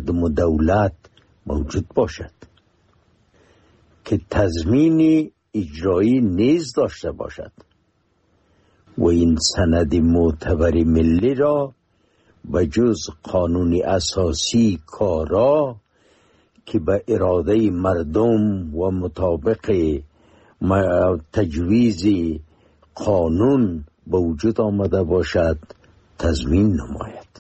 مردم و دولت موجود باشد، که تضمین اجرایی نیز داشته باشد و این سند معتبر ملی را به جز قانون اساسی کارا که به اراده مردم و مطابق تجویز قانون به وجود آمده باشد تضمین نماید.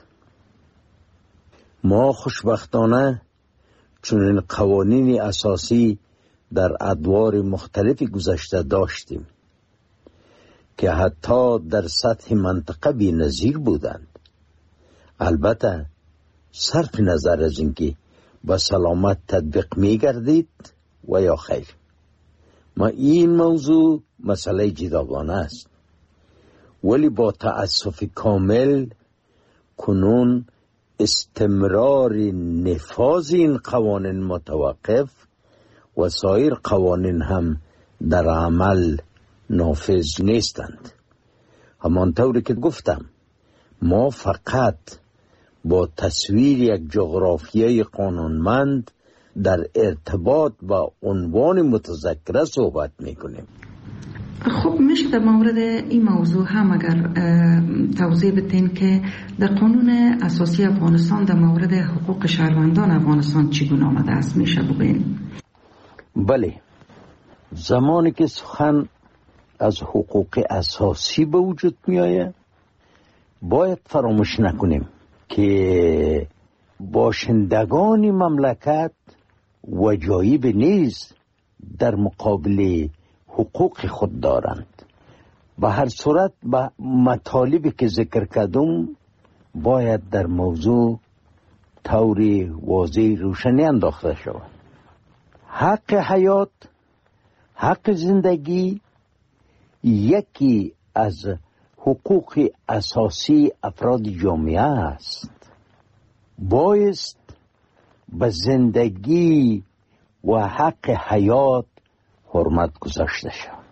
ما خوشبختانه چنین قوانین اساسی در ادوار مختلف گذشته داشتیم که حتی در سطح منطقه بی‌نظیر بودند. البته صرف نظر از اینکه با سلامت تطبیق می گردید و یا خیر. ما این موضوع مسئله جداگانه است، ولی با تأسف کامل کنون استمرار نفاذ این قوانین متوقف و سایر قوانین هم در عمل نافذ نیستند. همانطوری که گفتم ما فقط با تصویر یک جغرافیای قانونمند در ارتباط با عنوان متذکره صحبت میکنیم. خب میشه در مورد این موضوع هم اگر توضیح بدین که در قانون اساسی افغانستان در مورد حقوق شهروندان افغانستان چگونه آمده است میشه بگین؟ بله، زمانی که سخن از حقوق اساسی به وجود می آید باید فراموش نکنیم که باشندگان مملکت وجایب نیز در مقابل حقوق خود دارند. به هر صورت به مطالبی که ذکر کردم باید در موضوع طور واضح روشنی انداخته شود. حق حیات، حق زندگی یکی از حقوق اساسی افراد جامعه است. بایست به زندگی و حق حیات حرمت گذاشته شود.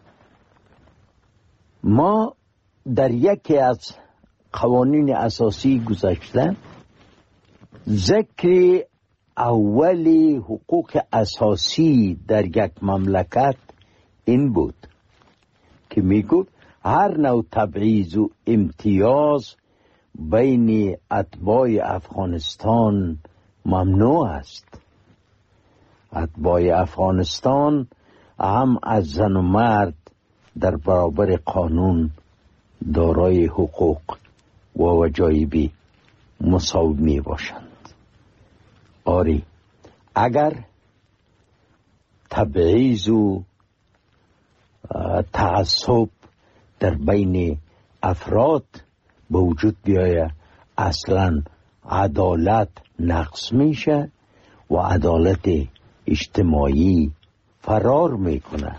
ما در یکی از قوانین اساسی گذشته ذکر اولی حقوق اساسی در یک مملکت این بود که میگفت هر نوع تبعیض و امتیاز بین اتباع افغانستان ممنوع است. اتباع افغانستان هم از زن و مرد در برابر قانون دارای حقوق و وجایب مساوی می باشند. آری، اگر تبعیض و تعصب در بین افراد به وجود بیاید اصلا عدالت نقص میشه و عدالت اجتماعی فرار میکنه.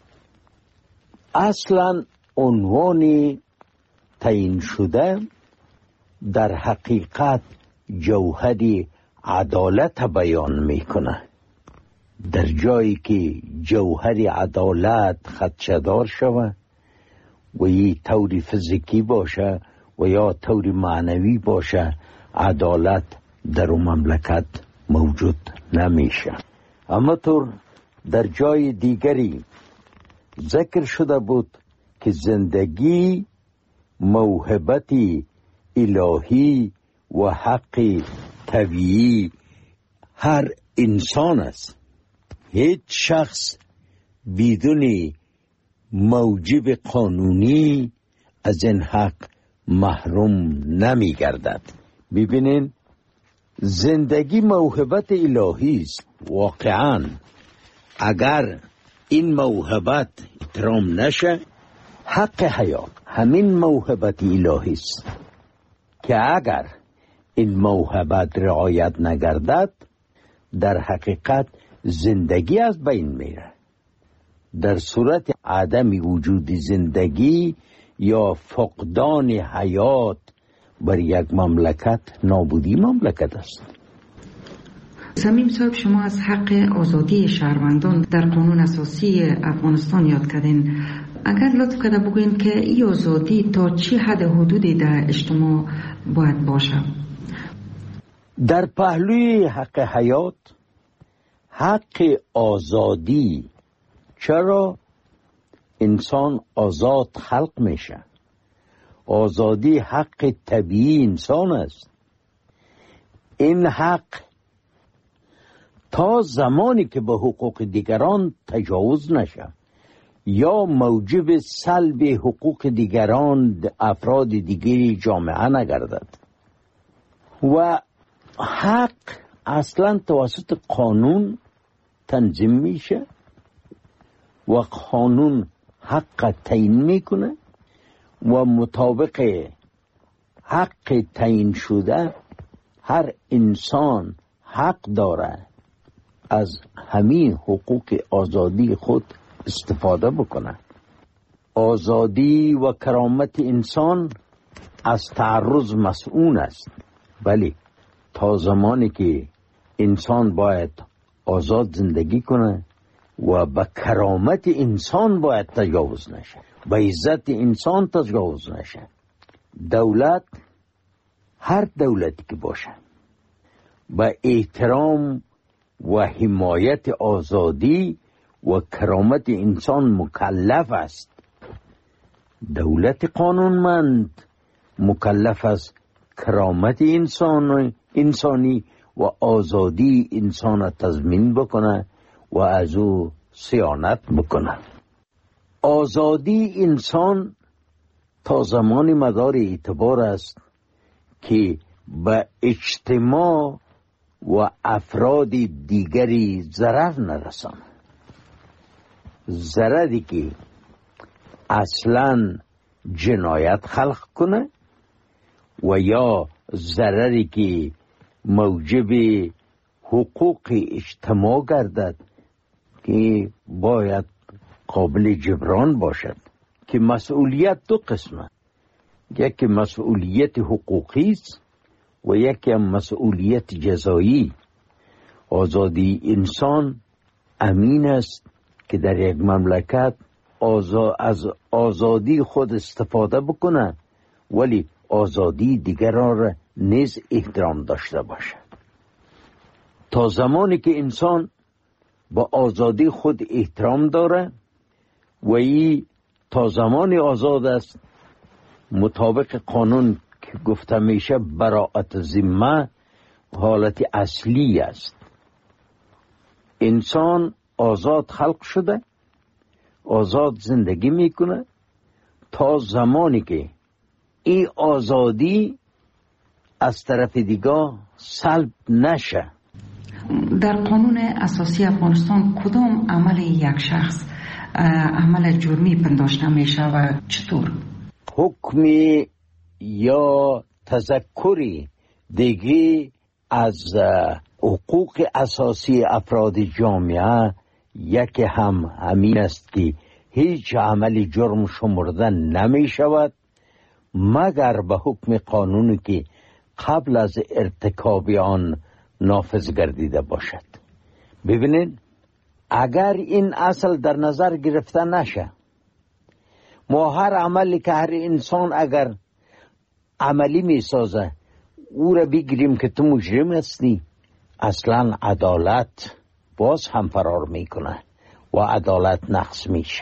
اصلا عنوان تعیین شده در حقیقت جوهر عدالت بیان میکنه. در جایی که جوهر عدالت خدشه‌دار شود و یه طور فیزیکی باشه و یا طور معنوی باشه عدالت در اون مملکت موجود نمیشه. اما طور در جای دیگری ذکر شده بود که زندگی موهبت الهی و حق طبیعی هر انسان است. هیچ شخص بدون موجب قانونی از این حق محروم نمی گردد. ببینین زندگی موهبت الهی است. واقعا اگر این موهبت احترام نشه، حق حیات همین موهبت الهی است که اگر این موهبت رعایت نگردد در حقیقت زندگی از بین میره. در صورت عدم وجود زندگی یا فقدان حیات بر یک مملکت نابودی مملکت است. صمیم صاحب، شما از حق آزادی شهروندان در قانون اساسی افغانستان یاد کردین. اگر لطف کرده بگوین که این آزادی تا چه حد حدودی در اجتماع باید باشه؟ در پهلوی حق حیات، حق آزادی، چرا انسان آزاد خلق میشه؟ آزادی حق طبیعی انسان است. این حق تا زمانی که به حقوق دیگران تجاوز نشه یا موجب سلب حقوق دیگران افراد دیگری جامعه نگردد. و حق اصلا توسط قانون تنظیم میشه و قانون حق تعیین میکنه و مطابق حق تعیین شده هر انسان حق داره از همین حقوق آزادی خود استفاده بکنه. آزادی و کرامت انسان از تعرض مسئول است، ولی تا زمانی که انسان باید آزاد زندگی کنه و به کرامت انسان باید تجاوز نشه، به عزت انسان تجاوز نشه. دولت، هر دولتی که باشه، با احترام و حمایت آزادی و کرامت انسان مکلف است. دولت قانونمند مکلف است کرامت انسانی و آزادی انسان تضمین بکنه و از او صیانت بکنه. آزادی انسان تا زمان مدار اعتبار است که به اجتماع و افراد دیگری ضرر نرسانه. ضرری که اصلا جنایت خلق کنه و یا ضرری که موجب حقوق اجتماع گردد که باید قابل جبران باشد. که مسئولیت دو قسمه، یکی مسئولیت حقوقی است و یکی مسئولیت جزایی. آزادی انسان امین است که در یک مملکت از آزادی خود استفاده بکنه ولی آزادی دیگران را نیز احترام داشته باشه. تا زمانی که انسان با آزادی خود احترام داره و ای تا زمانی آزاد است، مطابق قانون که گفته میشه براءت ذمه حالت اصلی است. انسان آزاد خلق شده، آزاد زندگی میکنه تا زمانی که این آزادی از طرف دیگه سلب نشه. در قانون اساسی افغانستان کدام عمل یک شخص عمل جرمی پنداشته میشه و چطور؟ حکمی یا تذکری دیگه از حقوق اساسی افراد جامعه یکی همین است که هیچ عمل جرم شمرده نمی شود مگر به حکم قانونی که قبل از ارتکاب آن نافذ گردیده باشد. ببینید، اگر این اصل در نظر گرفته نشه، ما هر عملی که هر انسان اگر عملی می سازه او را بگیریم که تو مجرم هستی، اصلا عدالت باز هم فرار میکنه و عدالت نقص میشه.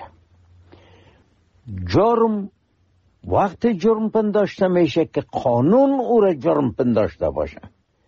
جرم وقت جرم پنداشته میشه که قانون او را جرم پنداشته باشه،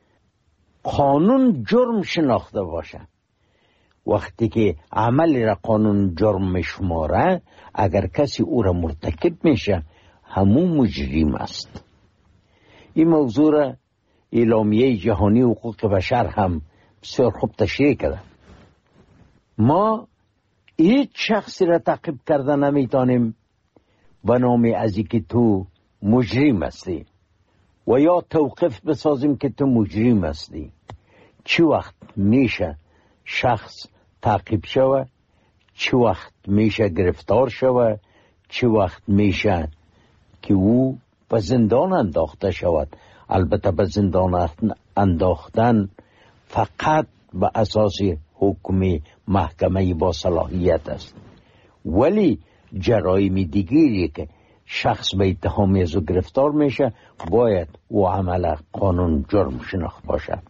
قانون جرم شناخته باشه. وقتی که عملی را قانون جرم میشماره، اگر کسی او را مرتکب میشه همون مجرم است. این موضوع را اعلامیه جهانی حقوق بشر هم بسیار خوب تشریح کرده. ما هیچ شخصی را تعقیب کرده نمیتونیم به نام از اینکه تو مجرم هستی و یا توقیف بسازیم که تو مجرم هستی. چی وقت میشه شخص تعقیب شوه، چی وقت میشه گرفتار شوه، چی وقت میشه که او به زندان انداخته شود. البته به زندان انداختن فقط به اساس حکم محکمه با صلاحیت است، ولی جرایم دیگری که شخص به اتهام از او گرفتار میشه باید او عمل قانون جرم شناخت باشه.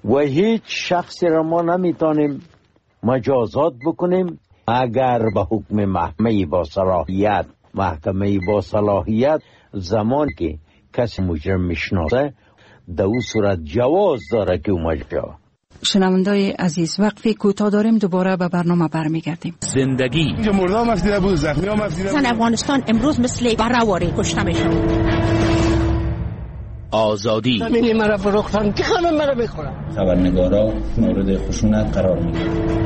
و هیچ شخصی را ما نمیتونیم مجازات بکنیم اگر به حکم محکمه با صلاحیت زمان که کسی مجرم میشناسه در اون صورت جواز داره که اون مجرم. شنوندای عزیز، وقفی کوتاه داریم، دوباره به برنامه برمیگردیم. زندگی مردم مفدیده بود، زخمی ها مفدیده بود. افغانستان امروز مثل برآوری کشته میشه. آزادی زمینی مرا فروختن، که همه مرا میخورن. خبرنگارا مورد خشونت قرار میگیرن.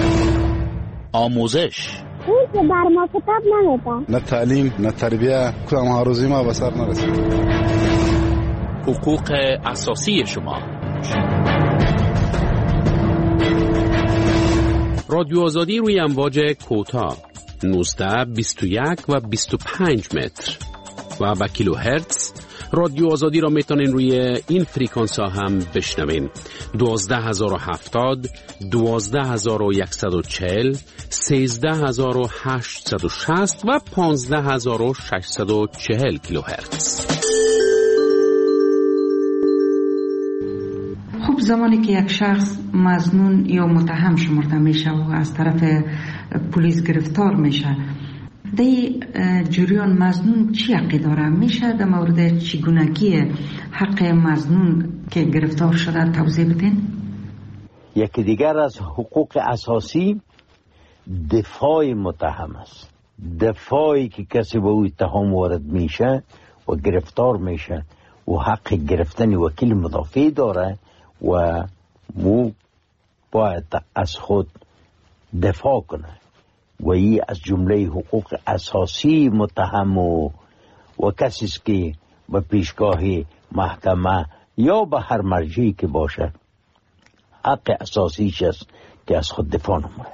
آموزش اون که بر ما کتاب نمیدن. نه تعلیم نه تربیه، کدام ها روزی ما به سر نرسید. حقوق اساسی شما. رادیو آزادی روی امواج کوتاه 19 21 و 25 متر و با کیلو هرتز. رادیو آزادی را میتونین روی این فریکانس ها هم بشنوین. 12070 12140 13860 و 15640 کیلو هرتز. خب زمانی که یک شخص مظنون یا متهم شمرده میشه و از طرف پلیس گرفتار میشه، در جریان مظنون چی حقی داره؟ میشه در مورد چگونگی حق مظنون که گرفتار شده توضیح بدین؟ یکی دیگر از حقوق اساسی دفاع متهم است. دفاعی که کسی به او اتهام وارد میشه و گرفتار میشه و حق گرفتن وکیل مدافع داره و مو باید از خود دفاع کنه و این از جمله حقوق اساسی متهم و کسی است که به پیشگاه محکمه یا به هر مرجعی که باشه حق اساسیش است که از خود دفاع نمونه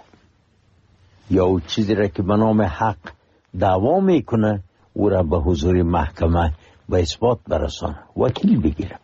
یا او چیزی را که به نام حق دعوا میکنه او را به حضور محکمه به اثبات برسانه، وکیل بگیره.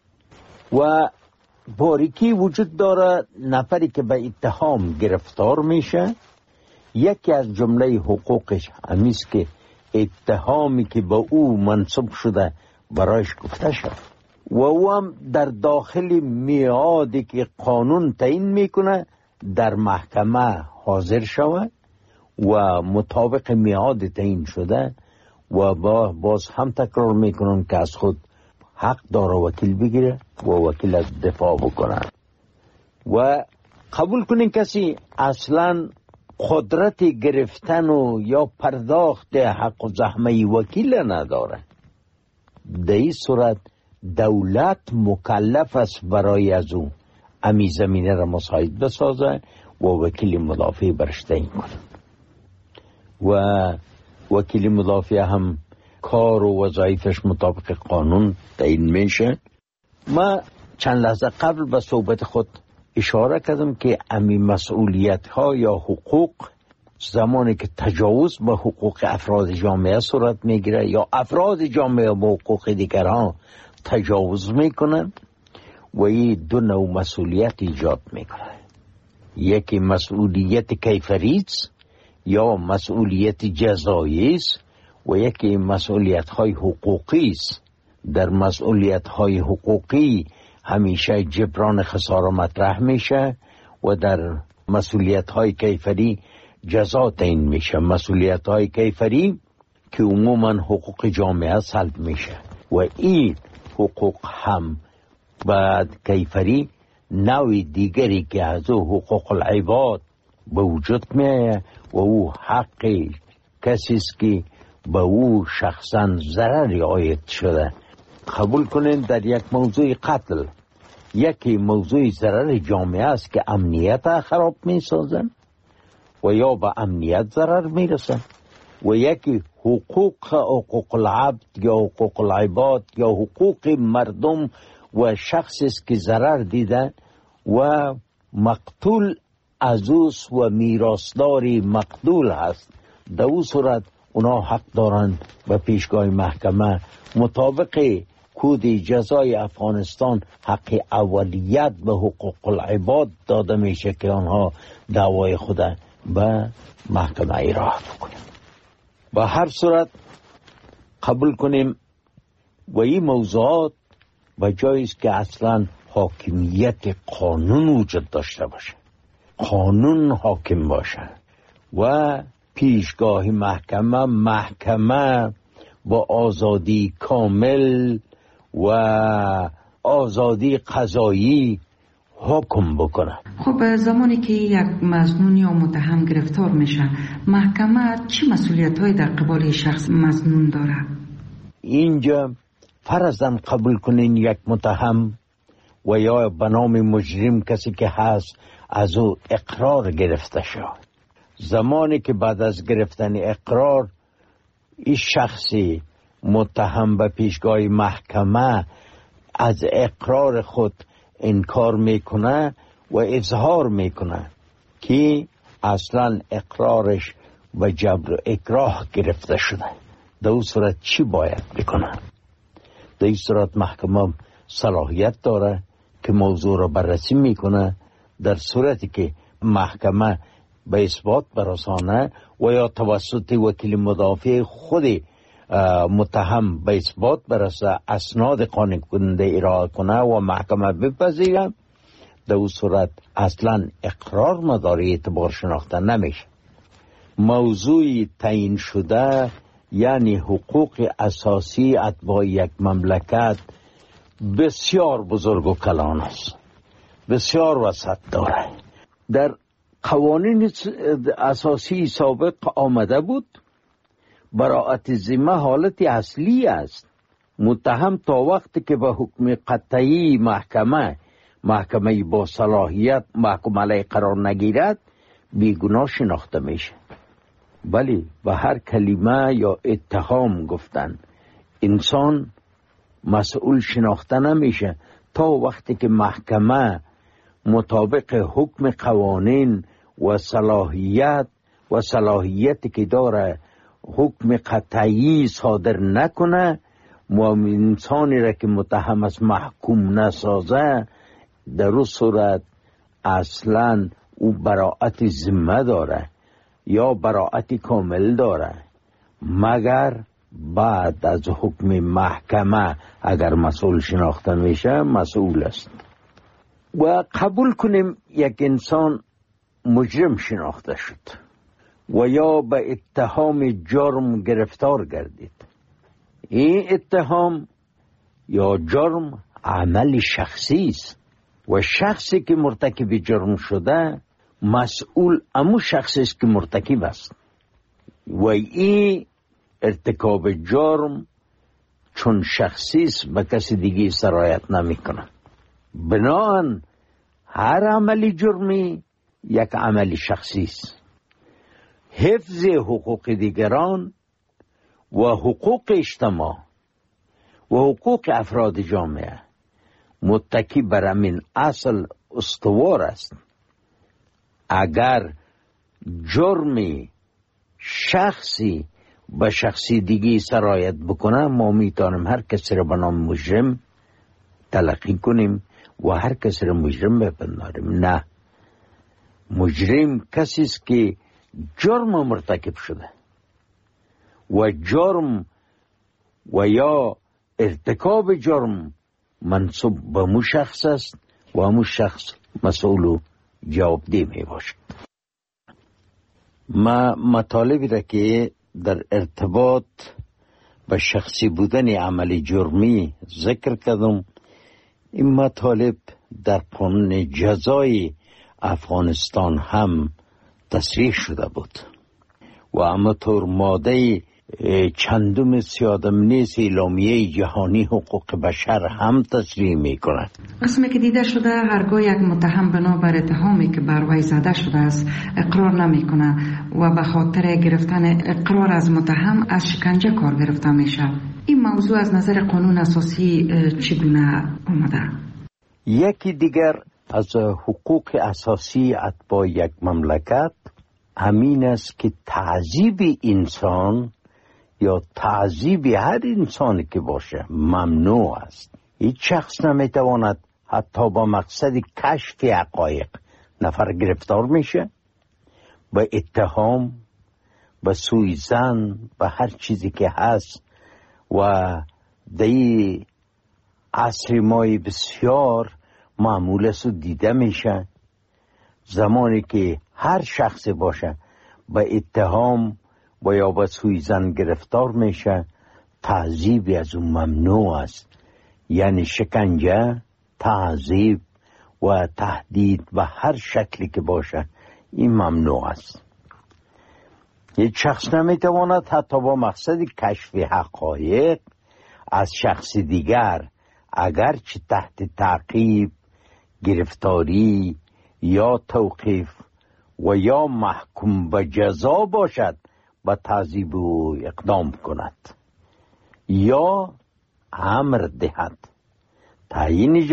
و باریکی وجود داره نفری که به اتهام گرفتار میشه، یکی از جمله حقوقش همیست که اتهامی که به او منصوب شده برایش گفته شد و او هم در داخل میعادی که قانون تعیین میکنه در محکمه حاضر شود و مطابق میعاد تعیین شده و باز هم تکرار میکنن که از خود حق داره وکیل بگیره و وکیل از دفاع بکنه. و قبول کنین کسی اصلا قدرت گرفتن و یا پرداخت حق و زحمه وکیل نداره، در این صورت دولت مکلف است برای از او امی زمینه را مساعد بسازه و وکیل مدافع برش تعیین کنه و وکیل مدافع هم کار و وظایفش مطابق قانون تعیین میشه. ما چند لحظه قبل به صحبت خود اشاره کردم که امی مسئولیت ها یا حقوق زمانی که تجاوز به حقوق افراد جامعه صورت میگیره یا افراد جامعه به حقوق دیگران تجاوز میکنن و این دو نوع مسئولیت ایجاد میکنه. یکی مسئولیت کیفری یا مسئولیت جزایی است و یکی مسئولیت های حقوقی است. در مسئولیت های حقوقی همیشه جبران خسارة مطرح میشه و در مسئولیت های کیفری جزا تعیین میشه. مسئولیت های کیفری که عموما حقوق جامعه سلب میشه و این حقوق هم بعد کیفری نوع دیگری که از حقوق العباد به وجود میه و او حق کسی است که به او شخصا ضرری عاید شده. قبول کنین در یک موضوع قتل یکی موضوع ضرر جامعه است که امنیت خراب می سازن و یا به امنیت ضرر می رسن و یکی حقوق العبد یا حقوق العباد یا حقوق مردم و شخصی است که ضرر دیده و مقتول عزوز و میراثداری مقتول هست. در او صورت اونا حق دارند به پیشگاه محکمه مطابق کود جزای افغانستان حق اولیت به حقوق العباد داده میشه که آنها دعوای خود به محکمه ایراد کنند. به هر صورت قبول کنیم و این موضوعات به جایی است که اصلا حاکمیت قانون وجود داشته باشه، قانون حاکم باشه و پیشگاه محکمه با آزادی کامل و آزادی قضایی حکم بکنه. خب زمانی که یک مظنون یا متهم گرفتار میشه، محکمه چه مسئولیت‌هایی در قبال شخص مظنون داره؟ اینجا فرضاً قبول کنین یک متهم و یا به نام مجرم کسی که هست از او اقرار گرفته شد. زمانی که بعد از گرفتن اقرار این شخصی متهم به پیشگاه محکمه از اقرار خود انکار میکنه و اظهار میکنه که اصلا اقرارش و جبر و اکراه گرفته شده، در اون صورت چی باید بکنه؟ در این صورت محکمه صلاحیت داره که موضوع را بررسی میکنه. در صورتی که محکمه به اثبات برسانه و یا توسط وکیل مدافع خود متهم به اثبات برسه، اسناد قانع کننده ارائه کنه و محکمه بپذیره، در اون صورت اصلا اقرار مداری اعتبار شناخته نمیشه. موضوع تعیین شده یعنی حقوق اساسی اتباع یک مملکت بسیار بزرگ و کلان است، بسیار وسعت داره. در قوانین اساسی سابق آمده بود براءت ذمه حالت اصلی است. متهم تا وقتی که به حکم قطعی محکمه با صلاحیت محکوم علیه قرار نگیرد بیگناه شناخته میشه. ولی به هر کلمه یا اتهام گفتن انسان مسئول شناخته نمیشه تا وقتی که محکمه مطابق حکم قوانین و صلاحیتی که داره حکم قطعی صادر نکنه و انسانی را که متهم است محکوم نسازه، در اون صورت اصلا او براءت ذمه داره یا براءت کامل داره، مگر بعد از حکم محکمه اگر مسئول شناخته میشه مسئول است. و قبول کنیم یک انسان مجرم شناخته شد و یا به اتهام جرم گرفتار گردید. این اتهام یا جرم عمل شخصی است و شخصی که مرتکب جرم شده مسئول امو شخصی است که مرتکب است و این ارتکاب جرم چون شخصی است به کسی دیگه سرایت نمی کنه. بنابراین هر عملی جرمی یک عمل شخصی است. حفظ حقوق دیگران و حقوق اجتماع و حقوق افراد جامعه متکی بر همین اصل استوار است. اگر جرمی شخصی به شخصی دیگی سرایت بکنه، ما میتونیم هر کسی را به نام مجرم تلقی کنیم و هر کسی را مجرم بپنداریم. نه، مجرم کسی است که جرم مرتکب شده و جرم و یا ارتکاب جرم منصوب به مو شخص است و همون شخص مسئول و جوابدeh می باشد. ما مطالبی را که در ارتباط به شخصی بودن عمل جرمی ذکر کردم، این مطالب در قانون جزای افغانستان هم تصریح شده بود و همانطور ماده چندم 31 اعلامیه جهانی حقوق بشر هم تصریح می کند. رسمی که دیده شده هرگاه یک متهم بنابر اتهامی که بر وی زده شده است اقرار نمی کنه و به خاطر گرفتن اقرار از متهم از شکنجه کار گرفته میشه. این موضوع از نظر قانون اساسی چگونه آمده؟ یکی دیگر از حقوق اساسی اتباع یک مملکت همین است که تعذیب انسان یا تعذیب هر انسانی که باشه ممنوع است. هیچ شخص نمیتواند حتی با مقصد کشف حقایق نفر گرفتار میشه، به اتهام، به سوءظن، به هر چیزی که هست. و در عصر ما بسیار معمول است و دیده میشه. زمانی که هر شخص باشه به اتهام و یا به سویزن گرفتار میشه، تعذیبی از اون ممنوع است. یعنی شکنجه، تعذیب و تهدید به هر شکلی که باشه این ممنوع است. یک شخص نمیتواند حتی با مقصد کشف حقایق از شخص دیگر اگرچه تحت تعقیب، گرفتاری یا توقیف و یا محکوم به جزا باشد به تعذیب او اقدام کند یا امر دهد. تعیین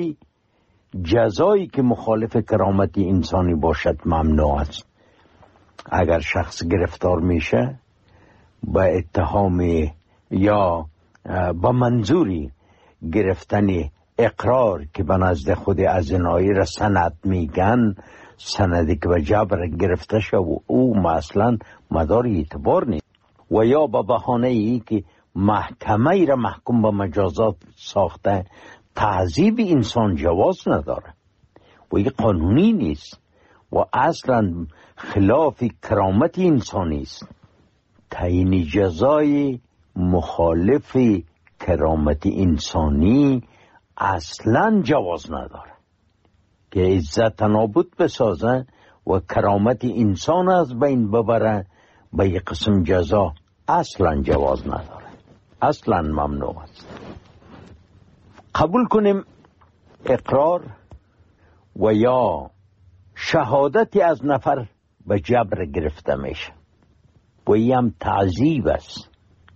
جزایی که مخالف کرامت انسانی باشد ممنوع است. اگر شخص گرفتار میشه به اتهام یا به منظوری گرفتن اقرار که به نزد خود ازنایی را سند میگن، سندی که به جبر گرفته شد و او اصلا مدار اعتبار نیست، و یا به بهانه ای که محکمه ای را محکوم به مجازات ساخته، تعذیب انسان جواز نداره و این قانونی نیست و اصلا خلاف کرامت انسانی است. تعیین جزای مخالف کرامت انسانی اصلا جواز نداره که عزت نابود بسازه و کرامت انسان از بین ببره. به یک قسم جزا اصلا جواز نداره، اصلا ممنوع است. قبول کنیم اقرار و یا شهادتی از نفر به جبر گرفته میشه و این هم تعذیب است.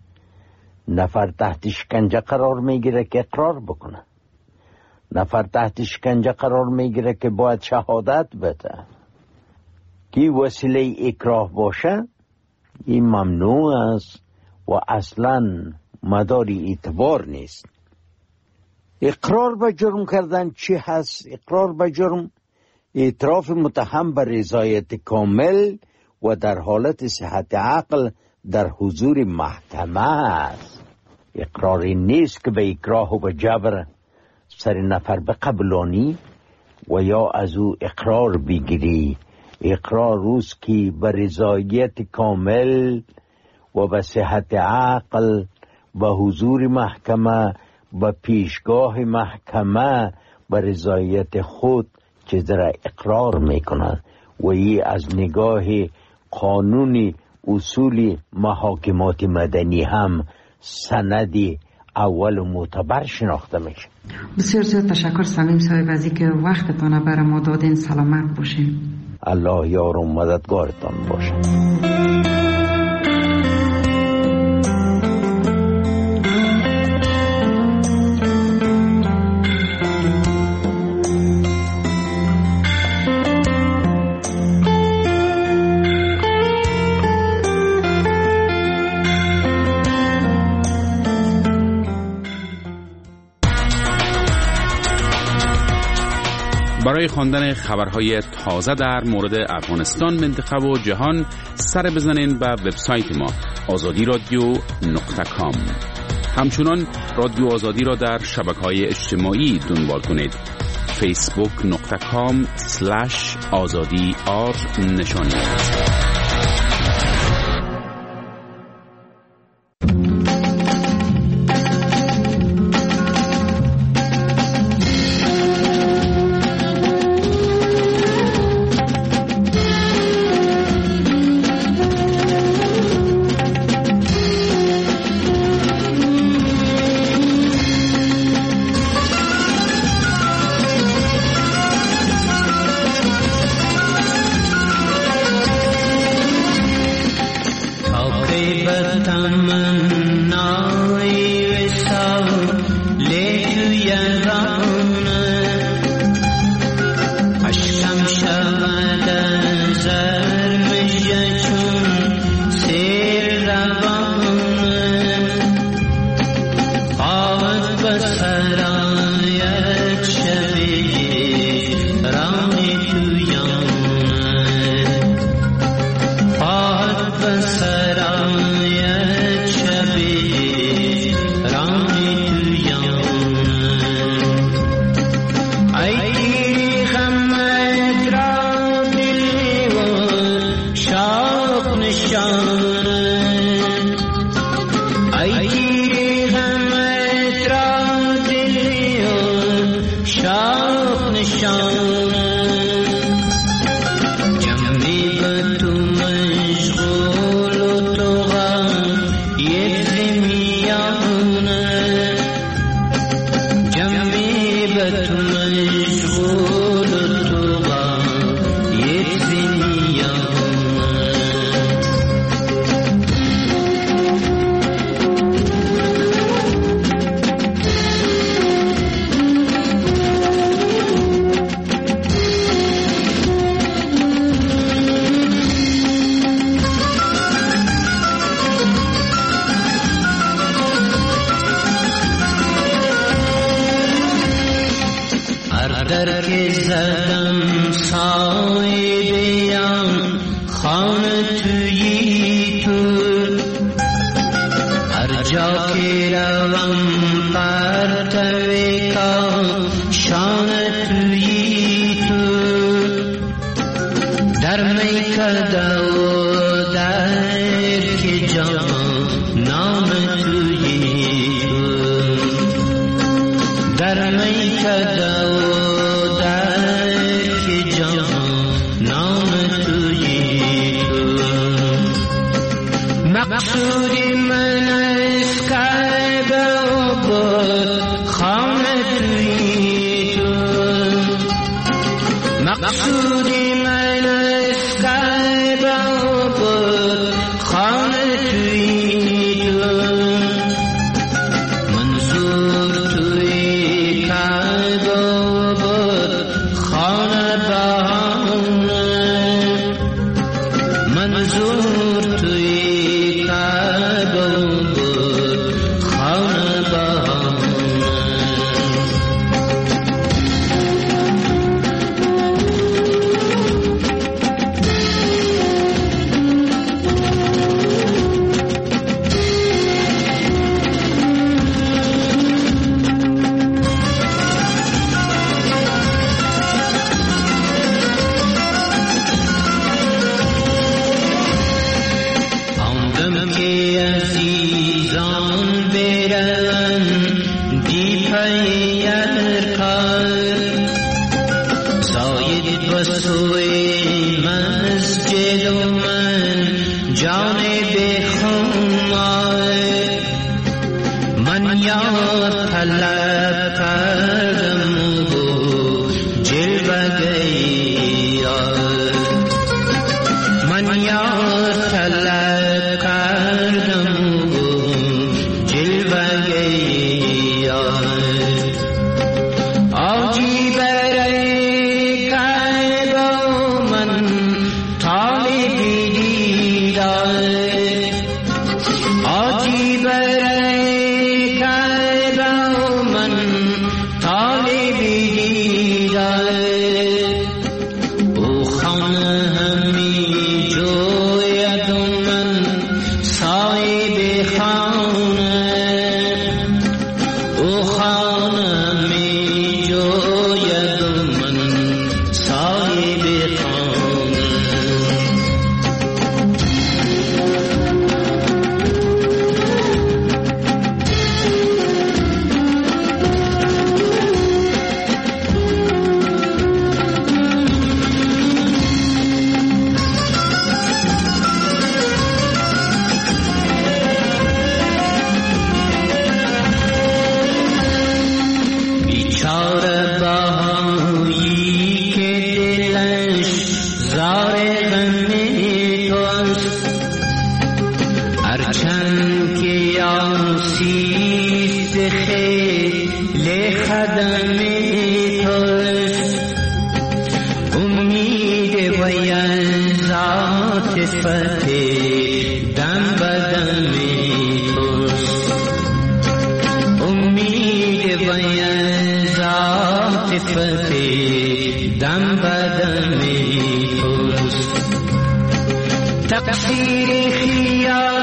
نفر تحت شکنجه قرار میگیره که اقرار بکنه، نفر تحت شکنجه قرار میگیره که باید شهادت بده. که وسیله اکراه باشه این ممنوع است و اصلا مداری اعتبار نیست. اقرار به جرم کردن چی هست؟ اقرار به جرم اعتراف متهم به رضایت کامل و در حالت صحت عقل در حضور محکمه است. اقراری نیست که به اکراه و به جبر سر نفر بقبلانی و یا از او اقرار بگیری. اقرار روز که به رضایت کامل و به صحت عقل به حضور محکمه به پیشگاه محکمه به رضایت خود چیزی اقرار میکنند و ای از نگاه قانون اصول محاکمات مدنی هم سندی اول و معتبر شناخته میشه. بسیار زیاد تشکر صمیم صاحب از اینکه وقتتان برای ما دادین. سلامت باشین. الله یار و مددگارتان باشه. برای خواندن خبرهای تازه در مورد افغانستان، منطقه و جهان سر بزنین به وبسایت ما azadi.radio.com. همچنان رادیو آزادی را در شبکه‌های اجتماعی دنبال کنید. facebook.com/azadi_r نشانی. در میکده و در که جان نام تویی تو، در میکده و در که جان نام تویی تو. مقصودی من از کعبه و بود خانه تویی تو، مقصودی من از کعبه و بود خانه تویی تو، منظور توی کعبه و بود خانه بهانه، منظور توی کعبه و بود خانه بهانه. آمدم که عزیزان برن دی پی ارکان، زاید بسوی مسجد و من جان بخونای، من یاد طلب کردم و جلوه گیاد، من یاد طلب کردم و جلوه گیاد. آجی برای کعبه و من طالبی دیدار، آجی برای کعبه و من طالبی دیدار. او خانه همی جوید و من صاحب خانه، او خانه همی جوید و من صاحب خانه. بیچاره بهایی که دلش زار غم توست، هرچند که یاسیست خیل خدم توست، امید باید ذات فتح دم بدم توست، امید باید ذات فتح دم بدم توست. تقصیر خیال